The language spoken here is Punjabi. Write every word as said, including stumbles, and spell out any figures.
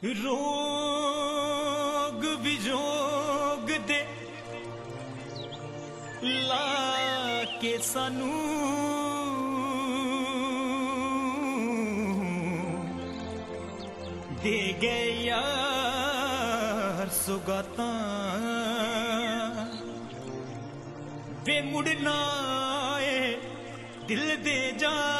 रोग विजोग दे ला के सानू दे गए यार सुगाता वे मुड़ना ए दिल दे जा।